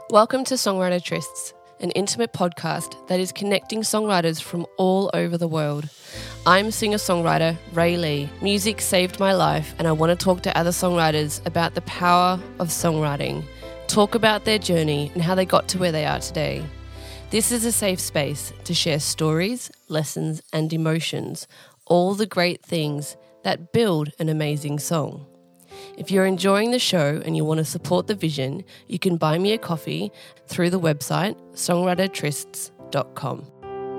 Welcome to Songwriter Trysts, an intimate podcast that is connecting songwriters from all over the world. I'm singer-songwriter Ray Lee. Music saved my life, and I want to talk to other songwriters about the power of songwriting, talk about their journey and how they got to where they are today. This is a safe space to share stories, lessons and emotions, all the great things that build an amazing song. If you're enjoying the show and you want to support the vision, you can buy me a coffee through the website songwritertrysts.com.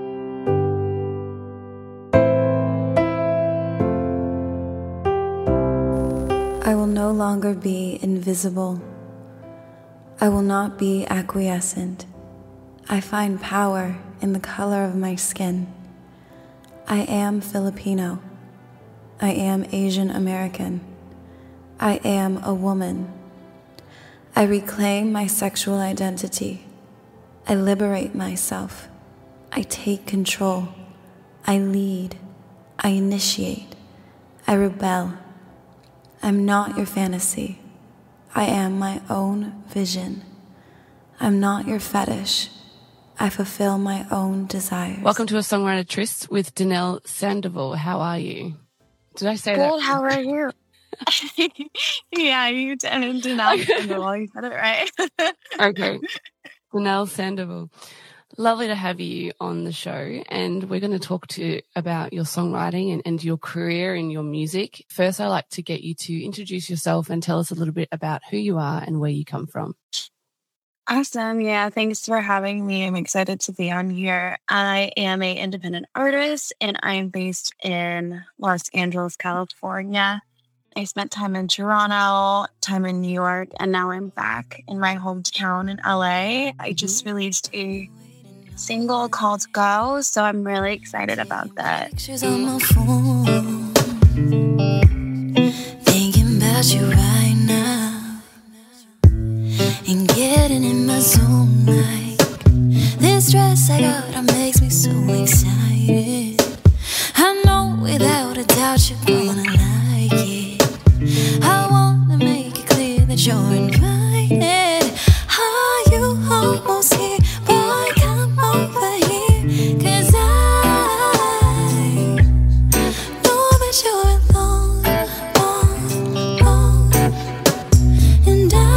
I will no longer be invisible. I will not be acquiescent. I find power in the color of my skin. I am Filipino. I am Asian American. I am a woman. I reclaim my sexual identity. I liberate myself. I take control. I lead. I initiate. I rebel. I'm not your fantasy. I am my own vision. I'm not your fetish. I fulfill my own desires. Welcome to a Songwriter Trysts with Danelle Sandoval. How are you? Did I say that? Good, how are you? Yeah, you did. Danelle Sandoval. You said it right. Okay. Danelle Sandoval. Lovely to have you on the show, and we're going to talk about your songwriting and your career and your music. First, I'd like to get you to introduce yourself and tell us a little bit about who you are and where you come from. Awesome. Yeah, thanks for having me. I'm excited to be on here. I am an independent artist, and I'm based in Los Angeles, California. I spent time in Toronto, time in New York, and now I'm back in my hometown in LA. I just released a single called Go, so I'm really excited about that. Pictures on my phone, thinking about you right now, and getting in my zone like this dress I got makes me so excited. I know without a doubt you're gonna like it. I wanna make it clear that you're invited. Are you almost here? Boy, come over here, 'cause I know that you're alone, and I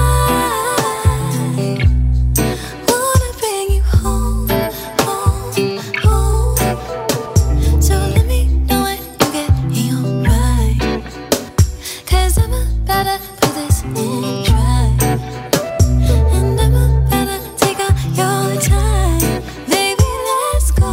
wanna bring you home. So let me know when you get in your ride, 'cause I'm about to put this in drive, and I'm about to take all your time. Baby, let's go.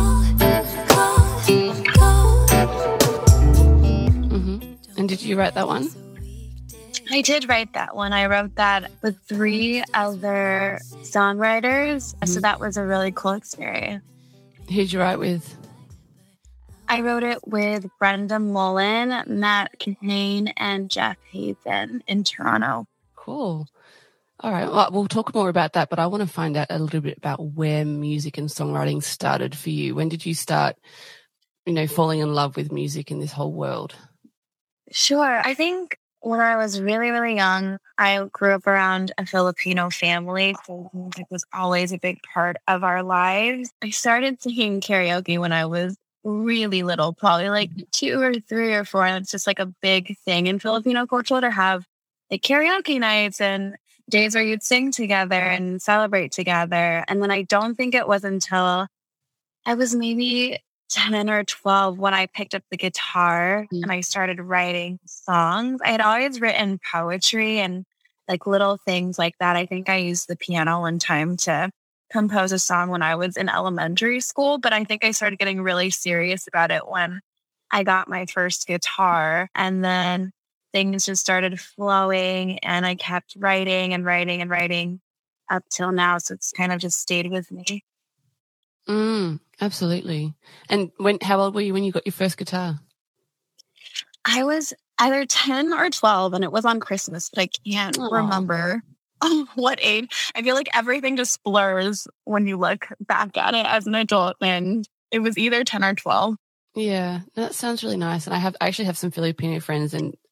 And did you write that one? I did write that one. I wrote that with 3 other songwriters, so that was a really cool experience. Who'd you write with? I wrote it with Brenda Mullen, Matt Kane, and Jeff Haven in Toronto. Cool. All right. Well, we'll talk more about that, but I want to find out a little bit about where music and songwriting started for you. When did you start, falling in love with music in this whole world? Sure. I think when I was really, really young, I grew up around a Filipino family, so music was always a big part of our lives. I started singing karaoke when I was really little, probably like 2 or 3 or 4. And it's just like a big thing in Filipino culture to have like karaoke nights and days where you'd sing together and celebrate together. And then I don't think it was until I was maybe 10 or 12 when I picked up the guitar and I started writing songs. I had always written poetry and like little things like that. I think I used the piano one time to compose a song when I was in elementary school, but I think I started getting really serious about it when I got my first guitar, and then things just started flowing and I kept writing and writing and writing up till now. So it's kind of just stayed with me. Absolutely. And how old were you when you got your first guitar? I was either 10 or 12, and it was on Christmas, but I can't remember what age. I feel like everything just blurs when you look back at it as an adult, and it was either 10 or 12. Yeah, that sounds really nice. And I actually have some Filipino friends, and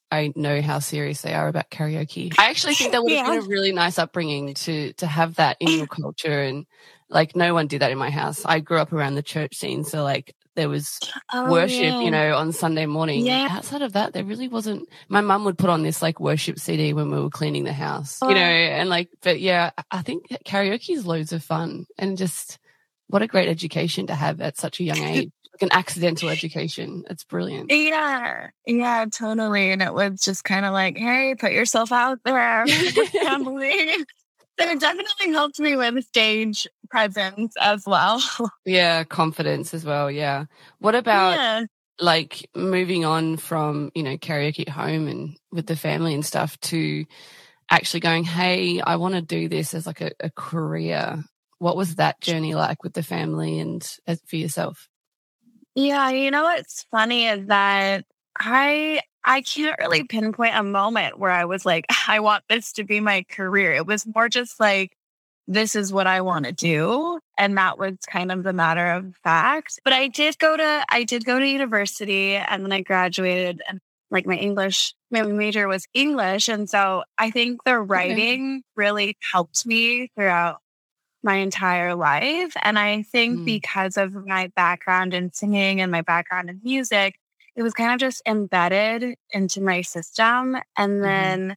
I know how serious they are about karaoke. I actually think that would have been a really nice upbringing to have that in your culture. And like, no one did that in my house. I grew up around the church scene. So like there was worship, you know, on Sunday morning. Yeah. Outside of that, there really wasn't. My mum would put on this like worship CD when we were cleaning the house, you know, and like, but yeah, I think karaoke is loads of fun and just what a great education to have at such a young age. Like an accidental education. It's brilliant. Yeah, totally. And it was just kind of like, hey, put yourself out there. Family. So it definitely helped me with stage presence as well. Yeah, confidence as well. Yeah. What about like moving on from, you know, karaoke at home and with the family and stuff to actually going, hey, I want to do this as like a career. What was that journey like with the family and for yourself? Yeah, you know what's funny is that I can't really pinpoint a moment where I was like, I want this to be my career. It was more just like, this is what I want to do. And that was kind of the matter of fact. But I did go to university and then I graduated and like my major was English. And so I think the writing really helped me throughout my entire life. And I think because of my background in singing and my background in music, it was kind of just embedded into my system. And then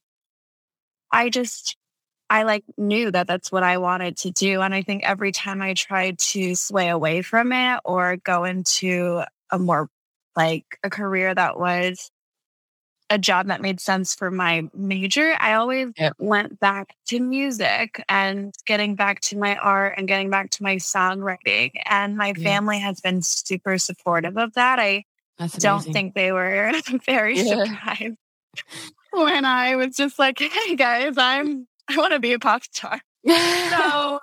I like knew that that's what I wanted to do. And I think every time I tried to sway away from it or go into a more like a career that was a job that made sense for my major, I always went back to music and getting back to my art and getting back to my songwriting. And my family has been super supportive of that. I don't think they were very surprised when I was just like, hey guys, I want to be a pop star. So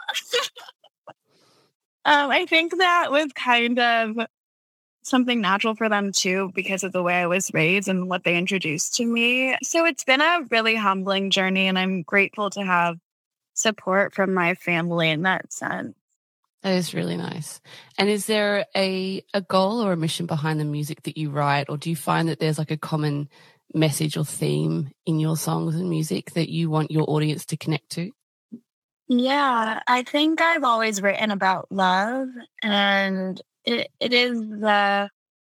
I think that was kind of something natural for them too, because of the way I was raised and what they introduced to me. So it's been a really humbling journey and I'm grateful to have support from my family in that sense. That is really nice. And is there a goal or a mission behind the music that you write, or do you find that there's like a common message or theme in your songs and music that you want your audience to connect to? Yeah, I think I've always written about love, and it is the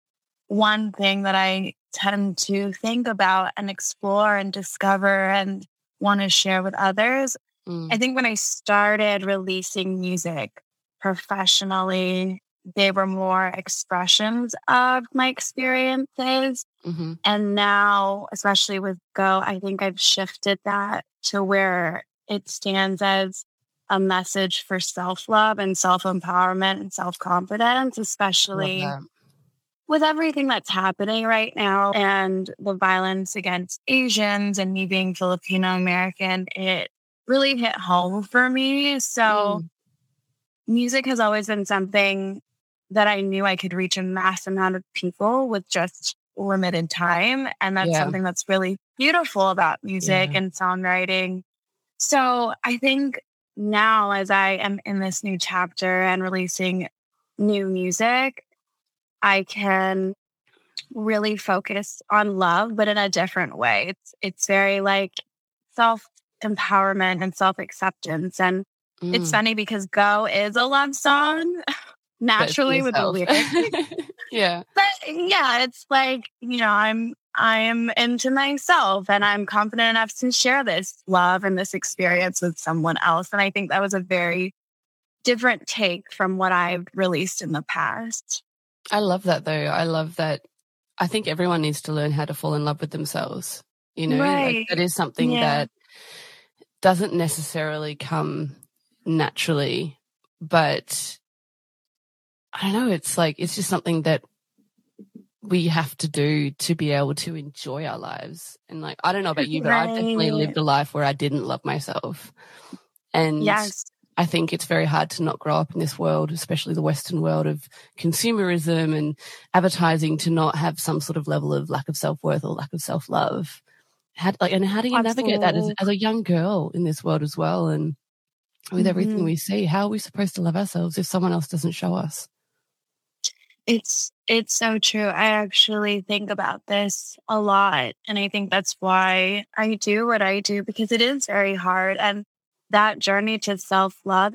one thing that I tend to think about and explore and discover and want to share with others. I think when I started releasing music professionally, they were more expressions of my experiences. And now, especially with Go, I think I've shifted that to where it stands as a message for self-love and self-empowerment and self-confidence, especially with everything that's happening right now and the violence against Asians and me being Filipino American. It really hit home for me. So music has always been something that I knew I could reach a mass amount of people with just limited time. And that's something that's really beautiful about music and songwriting. So I think now, as I am in this new chapter and releasing new music, I can really focus on love, but in a different way. It's very like self-empowerment and self-acceptance. And it's funny because Go is a love song naturally with the lyrics. But yeah, it's like, you know, I am into myself and I'm confident enough to share this love and this experience with someone else. And I think that was a very different take from what I've released in the past. I love that though. I love that. I think everyone needs to learn how to fall in love with themselves. You know, like, that is something that doesn't necessarily come naturally, but I don't know, it's like, it's just something that we have to do to be able to enjoy our lives. And like, I don't know about you, but I've definitely lived a life where I didn't love myself. And I think it's very hard to not grow up in this world, especially the Western world of consumerism and advertising, to not have some sort of level of lack of self-worth or lack of self-love. How do you navigate that as a young girl in this world as well? And with everything we see, how are we supposed to love ourselves if someone else doesn't show us? It's so true. I actually think about this a lot. And I think that's why I do what I do, because it is very hard. And that journey to self-love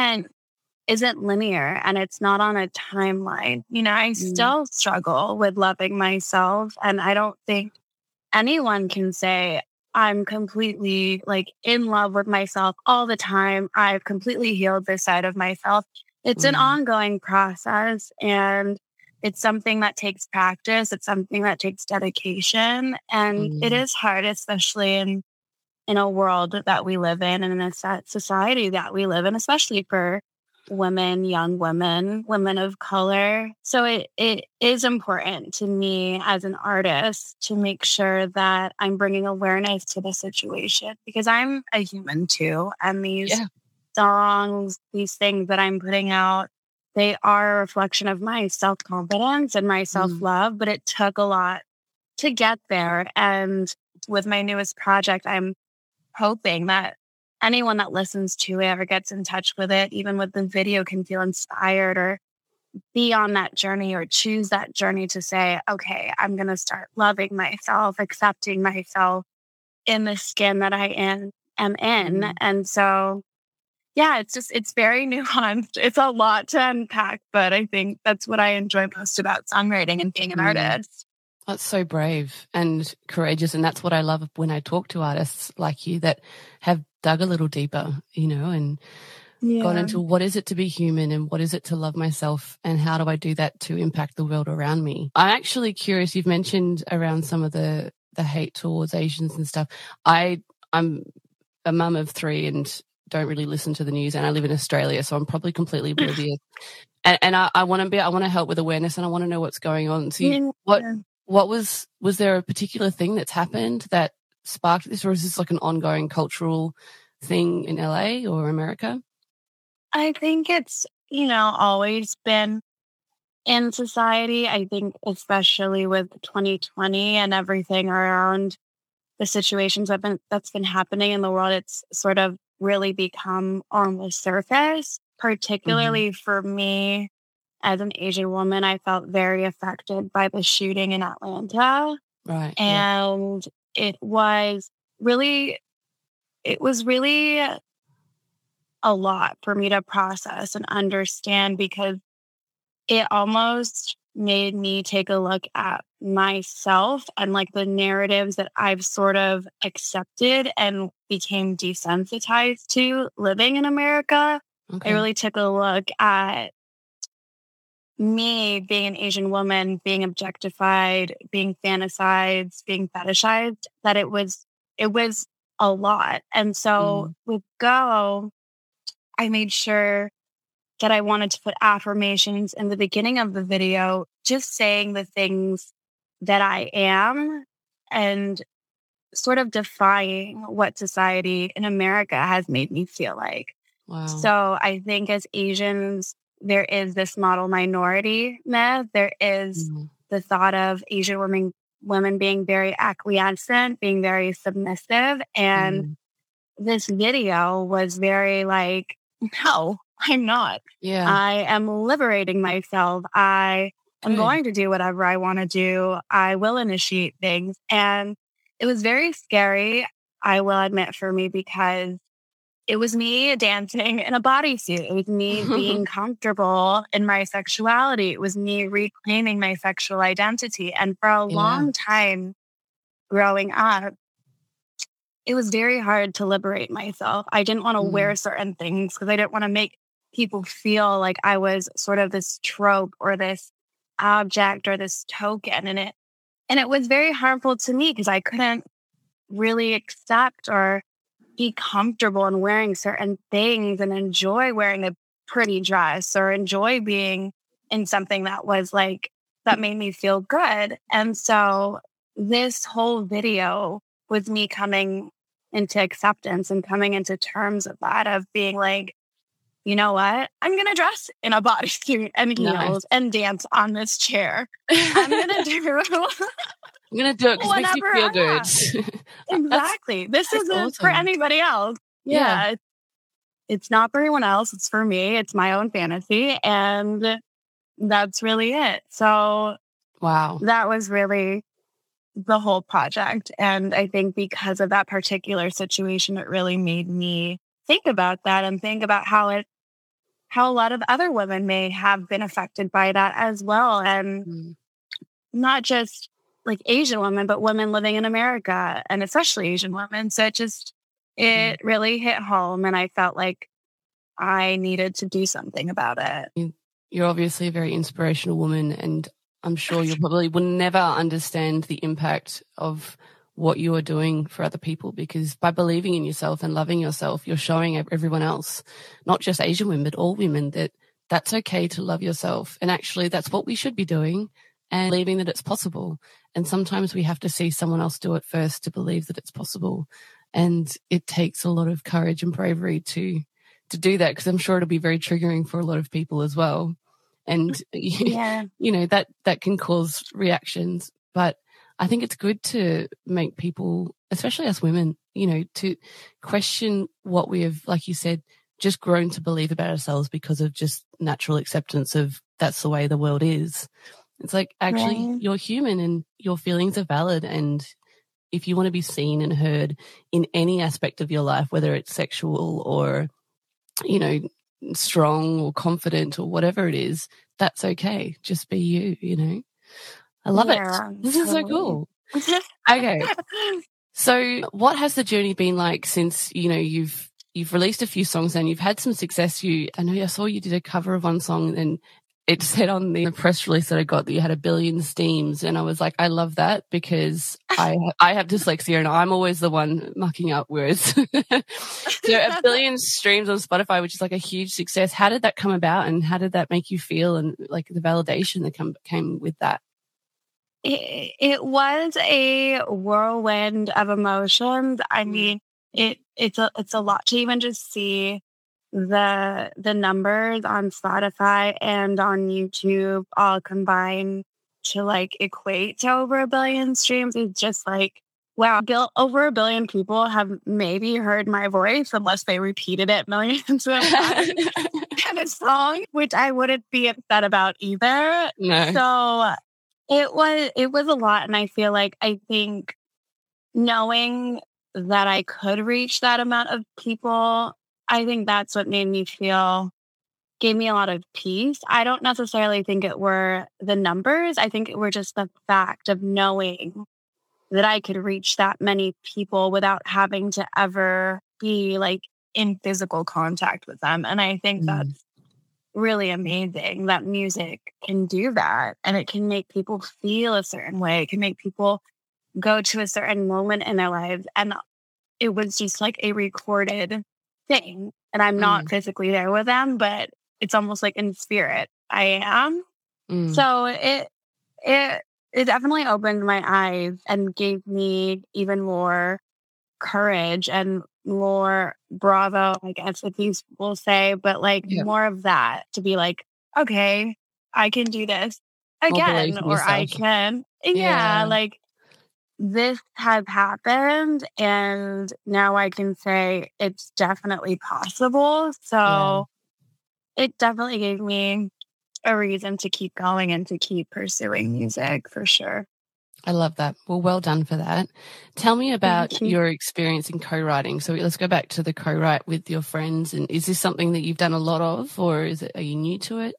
isn't linear, and it's not on a timeline. I Mm. still struggle with loving myself. And I don't think anyone can say I'm completely like in love with myself all the time. I've completely healed this side of myself. It's an Mm. ongoing process, and it's something that takes practice. It's something that takes dedication, and it Mm. is hard, especially in a world that we live in and in a society that we live in, especially for women, young women, women of color. So it is important to me as an artist to make sure that I'm bringing awareness to the situation, because I'm a human too. And these Yeah. songs, these things that I'm putting out, they are a reflection of my self confidence and my self Mm. love, but it took a lot to get there. And with my newest project, I'm hoping that anyone that listens to it or gets in touch with it, even with the video, can feel inspired or be on that journey or choose that journey to say, okay, I'm going to start loving myself, accepting myself in the skin that am in. Mm. And so, yeah, it's very nuanced. It's a lot to unpack, but I think that's what I enjoy most about songwriting and being an Mm. artist. That's so brave and courageous. And that's what I love when I talk to artists like you that have dug a little deeper, and gone Yeah. into what is it to be human and what is it to love myself and how do I do that to impact the world around me. I'm actually curious, you've mentioned around some of the hate towards Asians and stuff. I'm a mum of 3 and don't really listen to the news, and I live in Australia, so I'm probably completely oblivious. And I want to help with awareness, and I want to know what's going on. So Yeah. what was there a particular thing that's happened that sparked this, or is this like an ongoing cultural thing in LA or America? I think it's, always been in society. I think especially with 2020 and everything around the situations that's been happening in the world, it's sort of really become on the surface. Mm-hmm. Particularly for me as an Asian woman, I felt very affected by the shooting in Atlanta. Right. Yeah. And it was really it was really a lot for me to process and understand, because it almost made me take a look at myself and like the narratives that I've sort of accepted and became desensitized to living in America. I Okay. really took a look at me being an Asian woman, being objectified, being fantasized, being fetishized, that it was a lot. And so Mm. with Go, I made sure that I wanted to put affirmations in the beginning of the video, just saying the things that I am and sort of defying what society in America has made me feel like. Wow. So I think as Asians, there is this model minority myth. There is Mm. the thought of Asian women being very acquiescent, being very submissive. And Mm. this video was very like, no, I'm not. Yeah. I am liberating myself. I am Good. going to do whatever I want to do. I will initiate things. And it was very scary, I will admit, for me, because it was me dancing in a bodysuit. It was me being comfortable in my sexuality. It was me reclaiming my sexual identity. And for a Yeah. long time growing up, it was very hard to liberate myself. I didn't want to Mm. wear certain things because I didn't want to make people feel like I was sort of this trope or this object or this token. And it was very harmful to me because I couldn't really accept or be comfortable in wearing certain things and enjoy wearing a pretty dress or enjoy being in something that was like that made me feel good. And so this whole video was me coming into acceptance and coming into terms of that, of being like, you know what? I'm going to dress in a bodysuit and Nice. heels and dance on this chair. I'm going to do I'm gonna do it because it makes me whatever feel I good. want. That's Exactly. This that's isn't for awesome. anybody else. Yeah. Yeah. It's not for anyone else. It's for me. It's my own fantasy. And that's really it. So Wow. that was really the whole project. And I think because of that particular situation, it really made me think about that and think about how a lot of other women may have been affected by that as well. And Mm. not just like Asian women, but women living in America and especially Asian women. So it really hit home. And I felt like I needed to do something about it. You're obviously a very inspirational woman, and I'm sure you probably will never understand the impact of what you are doing for other people, because by believing in yourself and loving yourself, you're showing everyone else, not just Asian women, but all women, that that's okay to love yourself. And actually that's what we should be doing, and believing that it's possible. And sometimes we have to see someone else do it first to believe that it's possible. And it takes a lot of courage and bravery to do that, because I'm sure it'll be very triggering for a lot of people as well. And, Yeah. you know, that can cause reactions. But I think it's good to make people, especially us women, you know, to question what we have, like you said, just grown to believe about ourselves because of just natural acceptance of that's the way the world is. It's like, actually, Right. you're human and your feelings are valid. And if you want to be seen and heard in any aspect of your life, whether it's sexual or, you know, strong or confident or whatever it is, that's okay. Just be you, you know. I love it. This is so cool. Okay. So what has the journey been like since, you know, you've released a few songs and you've had some success? I know I saw you did a cover of one song and it said on the press release that I got that you had 1 billion streams. And I was like, I love that, because I have dyslexia and I'm always the one mucking up words. So 1 billion streams on Spotify, which is like a huge success. How did that come about, and how did that make you feel, and like the validation that came with that? It was a whirlwind of emotions. I mean, it's a lot to even just see the numbers on Spotify and on YouTube all combined to like equate to over 1 billion streams. It's just like, wow, over 1 billion people have maybe heard my voice unless they repeated it millions of times in a song, which I wouldn't be upset about either. No. So it was a lot. And I think knowing that I could reach that amount of people, I think that's what gave me a lot of peace. I don't necessarily think it were the numbers. I think it were just the fact of knowing that I could reach that many people without having to ever be like in physical contact with them. And I think that's really amazing that music can do that, and it can make people feel a certain way. It can make people go to a certain moment in their lives. And it was just like a recorded thing. And I'm not physically there with them, but it's almost like in spirit I am. So it definitely opened my eyes and gave me even more courage and more bravo, I guess what these will say, but like more of that, to be like, okay, I can do this again, or I can, like this has happened and now I can say it's definitely possible. So it definitely gave me a reason to keep going and to keep pursuing music for sure. I love that. Well, well done for that. Tell me about your experience in co-writing. So let's go back to the co-write with your friends. And is this something that you've done a lot of, or are you new to it?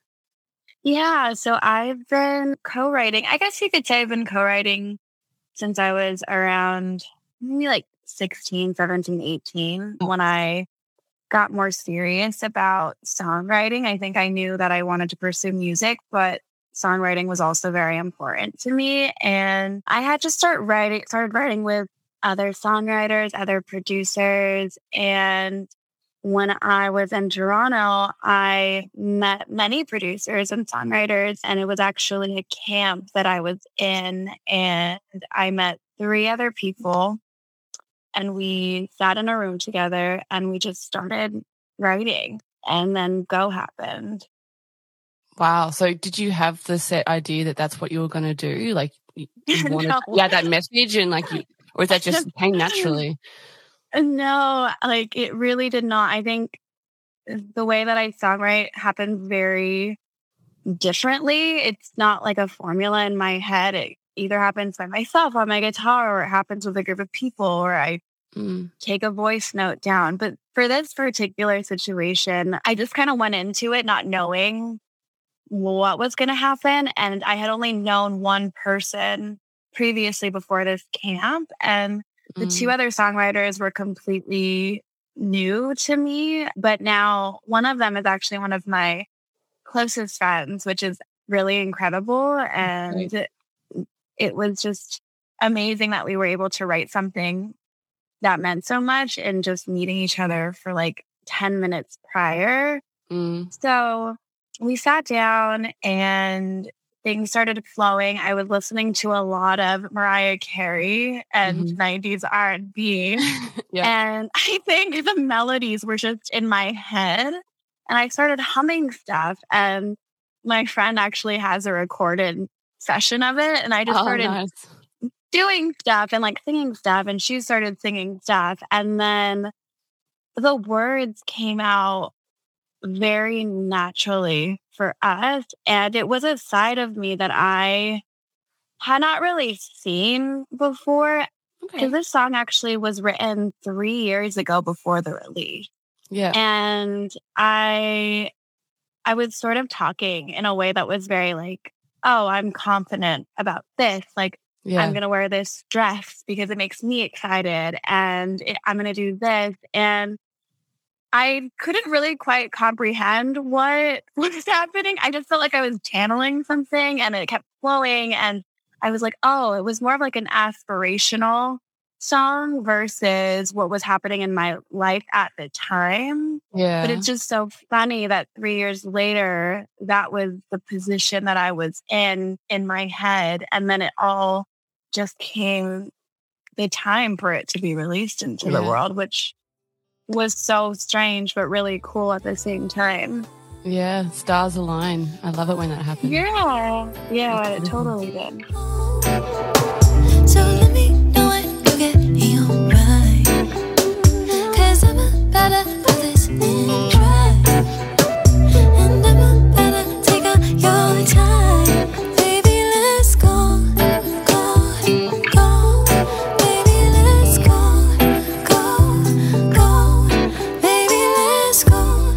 Yeah, so I've been co-writing. I guess you could say I've been co-writing since I was around maybe like 16, 17, 18, when I got more serious about songwriting. I think I knew that I wanted to pursue music, but songwriting was also very important to me. And I had to started writing with other songwriters, other producers. And when I was in Toronto, I met many producers and songwriters, and it was actually a camp that I was in. And I met 3 other people, and we sat in a room together and we just started writing, and then Go happened. Wow. So did you have the set idea that that's what you were going to do? Like you wanted that message, and or is that just came naturally? No, like it really did not. I think the way that I songwrite happened very differently. It's not like a formula in my head. It either happens by myself on my guitar, or it happens with a group of people, or I take a voice note down. But for this particular situation, I just kind of went into it not knowing what was going to happen. And I had only known one person previously before this camp. And the two other songwriters were completely new to me. But now one of them is actually one of my closest friends, which is really incredible. And it was just amazing that we were able to write something that meant so much and just meeting each other for like 10 minutes prior. So we sat down and things started flowing. I was listening to a lot of Mariah Carey and 90s R&B. And I think the melodies were just in my head. And I started humming stuff. And my friend actually has a recorded session of it. And I just started doing stuff and like singing stuff. And she started singing stuff. And then the words came out very naturally for us. And it was a side of me that I had not really seen before. Because this song actually was written 3 years ago before the release. And I was sort of talking in a way that was very like, oh, I'm confident about this. Like, I'm going to wear this dress because it makes me excited. And I'm going to do this. And I couldn't really quite comprehend what was happening. I just felt like I was channeling something and it kept flowing. And I was like, oh, it was more of like an aspirational song versus what was happening in my life at the time. But it's just so funny that 3 years later, that was the position that I was in my head. And then it all just came the time for it to be released into the world, which was so strange, but really cool at the same time. Yeah, stars align. I love it when that happens. Yeah, it totally did. So let me know when you get alright, 'cause I'm about to put this in try, and I'm about to take out your time. Baby, let's go, go, go. Baby, let's go, go, go. Baby, let's go,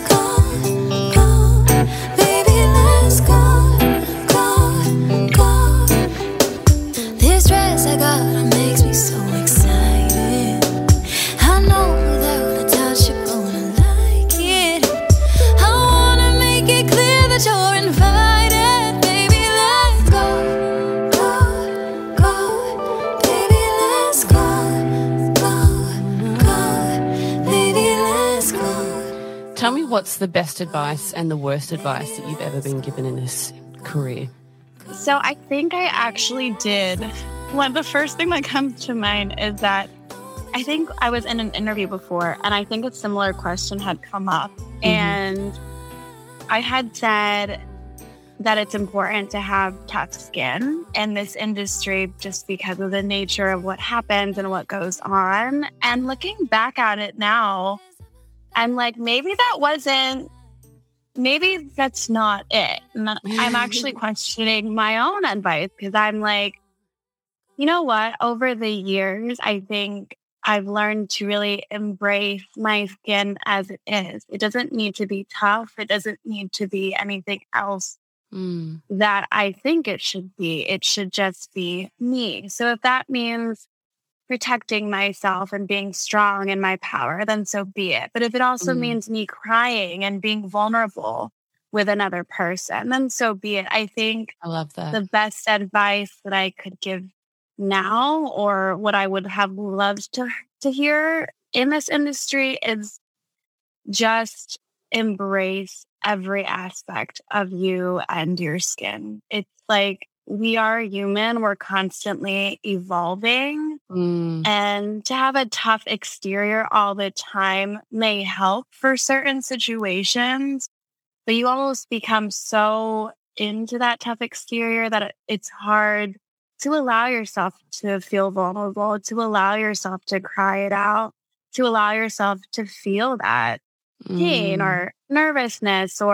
go, go. Baby, let's go, go, go. This dress I got on makes me so excited. I know without a touch you're gonna like it. I wanna make it clear that you're invited. Baby, let's go, go, go. Baby, let's go, go, go. Baby, let's go. Tell me what's the best advice and the worst advice that you've ever been given in this career? So I think I actually did. The first thing that comes to mind is that I think I was in an interview before, and I think a similar question had come up. And I had said that it's important to have tough skin in this industry just because of the nature of what happens and what goes on. And looking back at it now, I'm like, maybe that's not it. And I'm actually questioning my own advice because I'm like, you know what? Over the years, I think I've learned to really embrace my skin as it is. It doesn't need to be tough. It doesn't need to be anything else that I think it should be. It should just be me. So if that means protecting myself and being strong in my power, then so be it. But if it also means me crying and being vulnerable with another person, then so be it. I think I love that. The best advice that I could give now, or what I would have loved to hear in this industry, is just embrace every aspect of you and your skin. It's like we are human. We're constantly evolving. And to have a tough exterior all the time may help for certain situations, but you almost become so into that tough exterior that it's hard to allow yourself to feel vulnerable, to allow yourself to cry it out, to allow yourself to feel that pain or nervousness or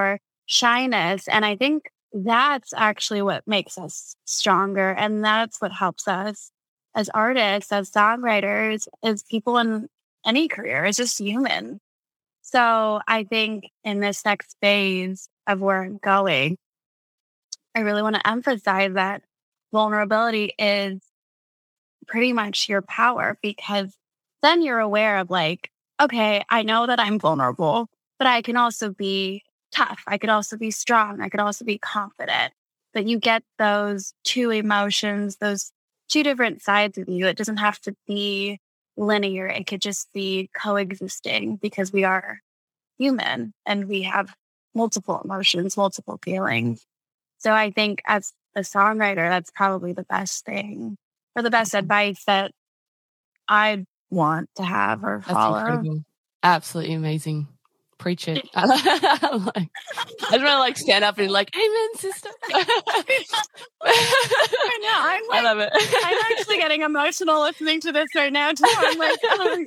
shyness. And I think that's actually what makes us stronger. And that's what helps us as artists, as songwriters, as people in any career, as just human. So I think in this next phase of where I'm going, I really want to emphasize that vulnerability is pretty much your power, because then you're aware of like, okay, I know that I'm vulnerable, but I can also be tough. I could also be strong. I could also be confident. But you get those two emotions, those two different sides of you. It doesn't have to be linear. It could just be coexisting, because we are human and we have multiple emotions, multiple feelings. So I think as a songwriter, that's probably the best thing, or the best advice that I want to have or follow. That's incredible. Absolutely amazing. Preach it. I just want to stand up and amen, sister. I know. I love it. I'm actually getting emotional listening to this right now too. I'm like, oh.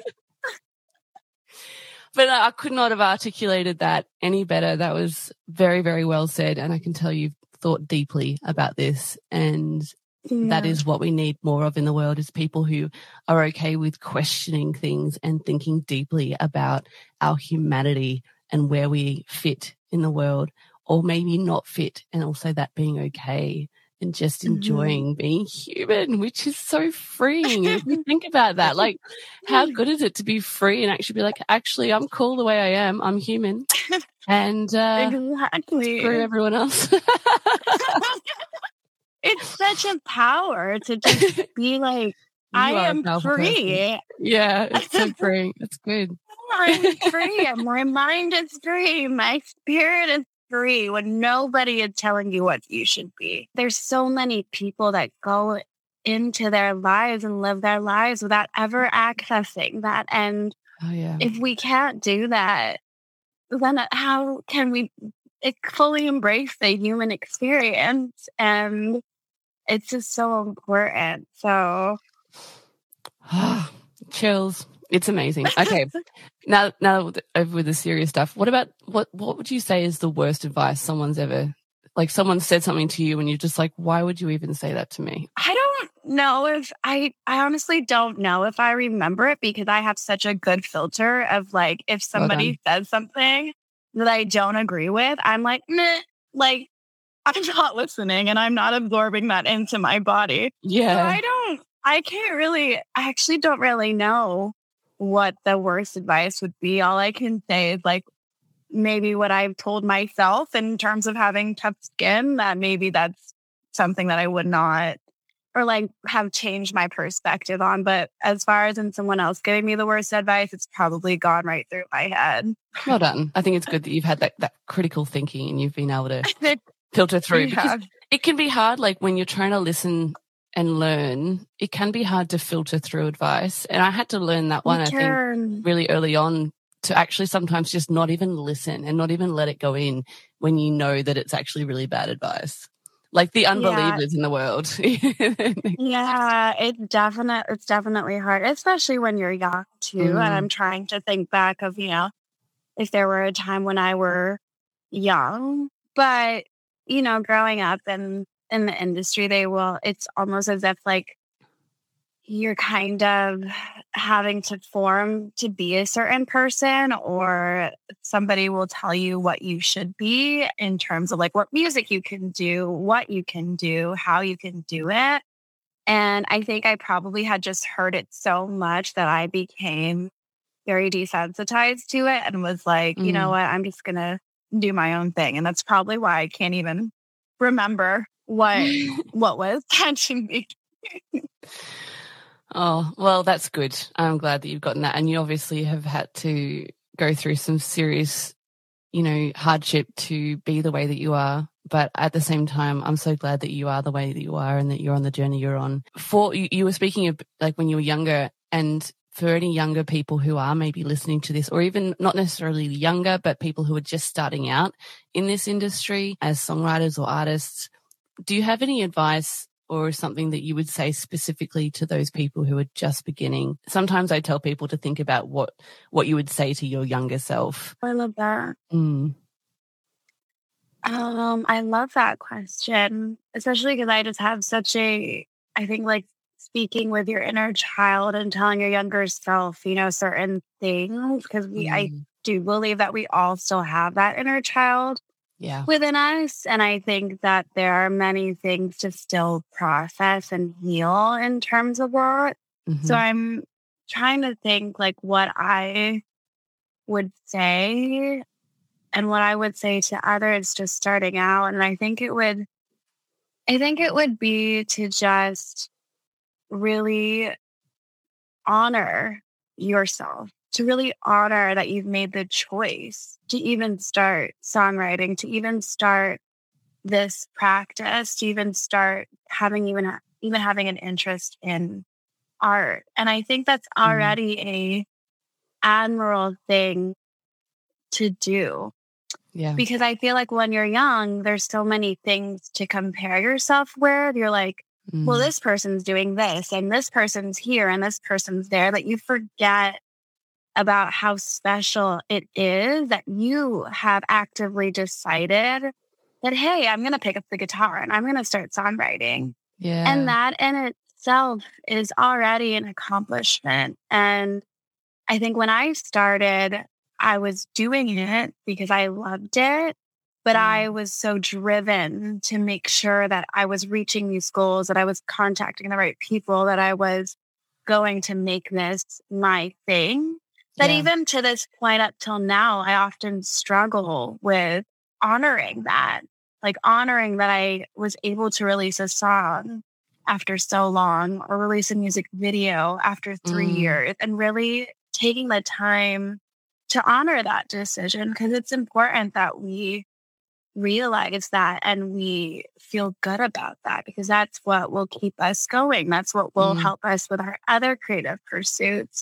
But I could not have articulated that any better. That was very, very well said. And I can tell you've thought deeply about this. And that is what we need more of in the world, is people who are okay with questioning things and thinking deeply about our humanity and where we fit in the world, or maybe not fit, and also that being okay and just enjoying being human, which is so freeing. If you think about that, how good is it to be free and actually be like, actually, I'm cool the way I am. I'm human. And exactly. Screw everyone else. It's such a power to just be like, I am free. Person. Yeah, it's so freeing. It's good. I'm free. My mind is free. My spirit is free, when nobody is telling you what you should be. There's so many people that go into their lives and live their lives without ever accessing that. And if we can't do that, then how can we fully embrace the human experience? And it's just so important. So chills. It's amazing. Okay. now over with the serious stuff. What about what would you say is the worst advice someone's ever, someone said something to you and you're just like, why would you even say that to me? I don't know if I honestly don't know if I remember it, because I have such a good filter of if somebody says something that I don't agree with, I'm like, meh, I'm not listening and I'm not absorbing that into my body. Yeah. So I actually don't really know what the worst advice would be. All I can say is maybe what I've told myself in terms of having tough skin, that maybe that's something that I would not, or have changed my perspective on. But as far as in someone else giving me the worst advice, it's probably gone right through my head. Well done. I think it's good that you've had that critical thinking and you've been able to filter through. Because it can be hard, when you're trying to listen and learn, it can be hard to filter through advice. And I had to learn that one, I think, really early on, to actually sometimes just not even listen and not even let it go in when you know that it's actually really bad advice. The unbelievers in the world. Yeah, it's definitely hard, especially when you're young too. And I'm trying to think back of, if there were a time when I were young, but growing up in the industry, it's almost as if you're kind of having to form to be a certain person, or somebody will tell you what you should be in terms of what music you can do, what you can do, how you can do it. And I think I probably had just heard it so much that I became very desensitized to it and was you know what, I'm just going to do my own thing. And that's probably why I can't even remember what was catching me. Oh, well, that's good. I'm glad that you've gotten that. And you obviously have had to go through some serious, hardship to be the way that you are. But at the same time, I'm so glad that you are the way that you are and that you're on the journey you're on. You were speaking of when you were younger, and for any younger people who are maybe listening to this, or even not necessarily younger, but people who are just starting out in this industry as songwriters or artists, do you have any advice or something that you would say specifically to those people who are just beginning? Sometimes I tell people to think about what you would say to your younger self. I love that. I love that question, especially because I just have such I think like speaking with your inner child and telling your younger self, certain things, because I Mm, do believe that we all still have that inner child yeah. within us. And I think that there are many things to still process and heal in terms of that. So Hmm. I'm trying to think like what I would say and what I would say to others just starting out. And I think it would be to just really honor yourself, to really honor that you've made the choice to even start songwriting, to even start this practice, to even start having even having an interest in art. And I think that's Mm, already a admirable thing to do. yeah. Because I feel like when you're young, there's so many things to compare yourself with. You're like, well, Mm, this person's doing this, and this person's here, and this person's there, that you forget about how special it is that you have actively decided that, hey, I'm going to pick up the guitar and I'm going to start songwriting. And yeah. that in itself is already an accomplishment. And I think when I started, I was doing it because I loved it, but I Mm, was so driven to make sure that I was reaching these goals, that I was contacting the right people, that I was going to make this my thing. That yeah. even to this point up till now, I often struggle with honoring that, like honoring that I was able to release a song after so long or release a music video after 3 Mm, years and really taking the time to honor that decision because it's important that we realize that and we feel good about that because that's what will keep us going. That's what will mm. help us with our other creative pursuits.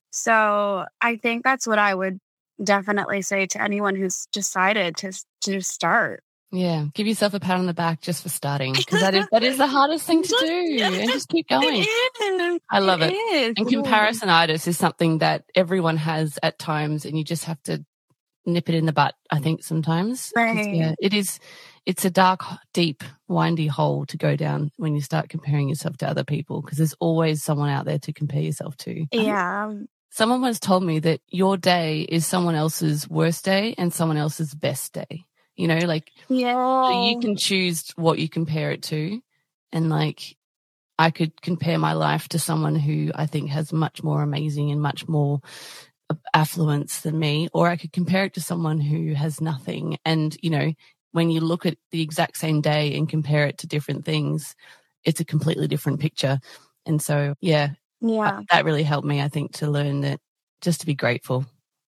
So I think that's what I would definitely say to anyone who's decided to start. Yeah, give yourself a pat on the back just for starting because that is the hardest thing to do, and just keep going. It is. I love It it. is. And It is. comparisonitis is something that everyone has at times, and you just have to nip it in the butt, I think, sometimes. Because, Right. yeah, it's a dark, deep, windy hole to go down when you start comparing yourself to other people because there's always someone out there to compare yourself to. I think Yeah. someone once told me that your day is someone else's worst day and someone else's best day. Like, so you Yeah. can choose what you compare it to. And like, I could compare my life to someone who I think has much more amazing and much more affluence than me, or I could compare it to someone who has nothing. And, when you look at the exact same day and compare it to different things, it's a completely different picture. And so, yeah, Yeah. that really helped me, I think, to learn that just to be grateful,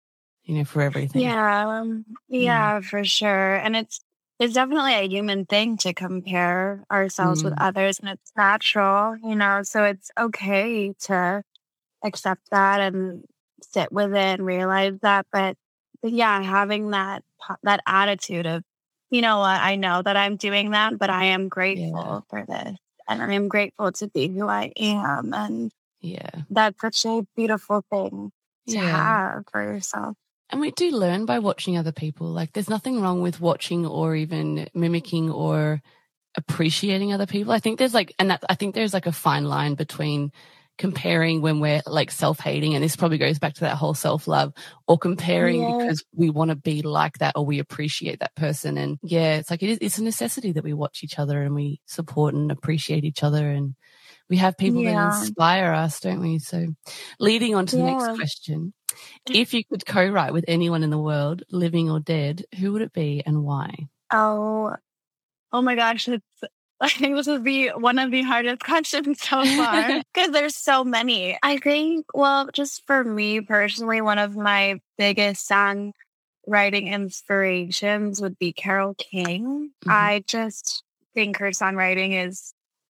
for everything. Yeah, Mm, yeah, for sure. And it's definitely a human thing to compare ourselves with mm, others, and it's natural. So it's okay to accept that and sit with it and realize that. But yeah, having that attitude of, you know what, I know that I'm doing that, but I am yeah, grateful for this, and I am grateful to be who I am, and yeah, that's such a beautiful thing to yeah. have for yourself. And we do learn by watching other people. Like, there's nothing wrong with watching or even mimicking or appreciating other people. I think I think there's like a fine line between comparing when we're like self-hating, and this probably goes back to that whole self-love, or comparing Yeah. because we want to be like that or we appreciate that person. And yeah, it's like it's a necessity that we watch each other and we support and appreciate each other, and we have people that Yeah. inspire us, don't we? So leading on to the next Yeah. question. If you could co-write with anyone in the world, living or dead, who would it be and why? Oh, oh my gosh. I think this would be one of the hardest questions so far because there's so many. I think, well, just for me personally, one of my biggest songwriting inspirations would be Carole King. Mhm. I just think her songwriting is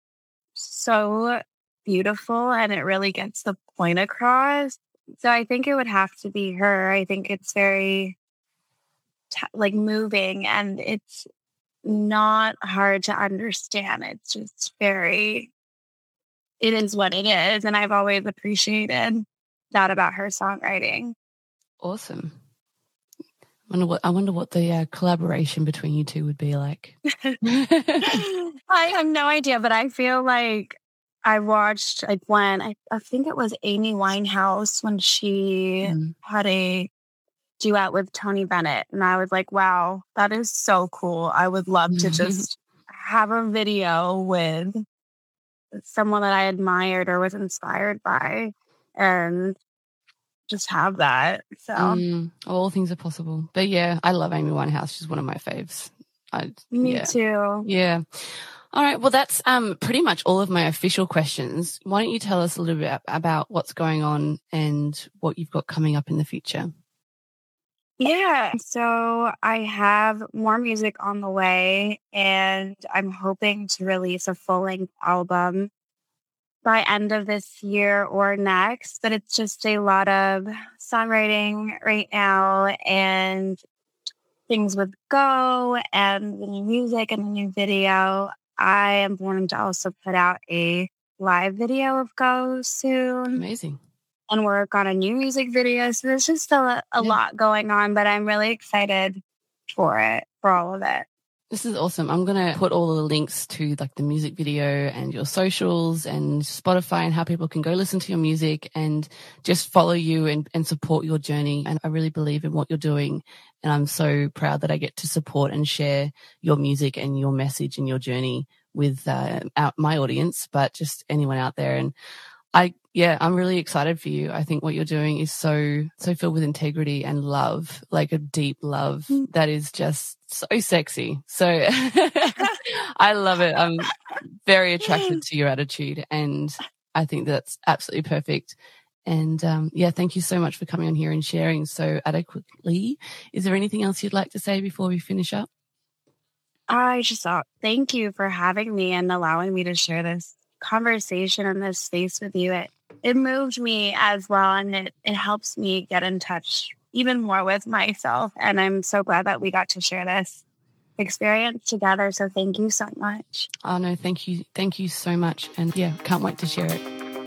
so beautiful and it really gets the point across. So I think it would have to be her. I think it's very like moving and it's not hard to understand. It's just it is what it is. And I've always appreciated that about her songwriting. Awesome. I wonder what the collaboration between you two would be like. I have no idea, but I feel like I watched like when I think it was Amy Winehouse when she had a duet with Tony Bennett, and I was like, wow, that is so cool. I would love to just have a video with someone that I admired or was inspired by and just have that. So all things are possible. But yeah, I love Amy Winehouse. She's one of my faves. Me too. Yeah. All right. Well, that's pretty much all of my official questions. Why don't you tell us a little bit about what's going on and what you've got coming up in the future? Yeah. So I have more music on the way, and I'm hoping to release a full-length album by end of this year or next. But it's just a lot of songwriting right now and things with Go and the new music and the new video. I am wanting to also put out a live video of Go soon. Amazing. And work on a new music video. So there's just still a lot going on, but I'm really excited for all of it. This is awesome. I'm going to put all the links to like the music video and your socials and Spotify and how people can go listen to your music and just follow you and support your journey. And I really believe in what you're doing. And I'm so proud that I get to support and share your music and your message and your journey with my audience, but just anyone out there. And I'm really excited for you. I think what you're doing is so filled with integrity and love, like a deep love that is just so sexy. So I love it. I'm very attracted to your attitude, and I think that's absolutely perfect. And thank you so much for coming on here and sharing so adequately. Is there anything else you'd like to say before we finish up? I just thought, thank you for having me and allowing me to share this conversation in this space with you. It moved me as well, and it helps me get in touch even more with myself. And I'm so glad that we got to share this experience together. So thank you so much. Oh no, thank you. Thank you so much. And yeah, can't wait to share it.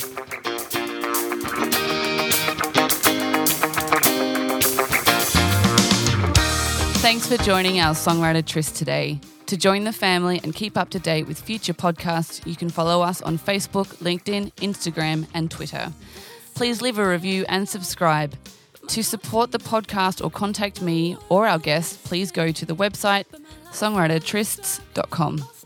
Thanks for joining our Songwriter Tryst today. To join the family and keep up to date with future podcasts, you can follow us on Facebook, LinkedIn, Instagram, and Twitter. Please leave a review and subscribe. To support the podcast or contact me or our guests, please go to the website songwritertrysts.com.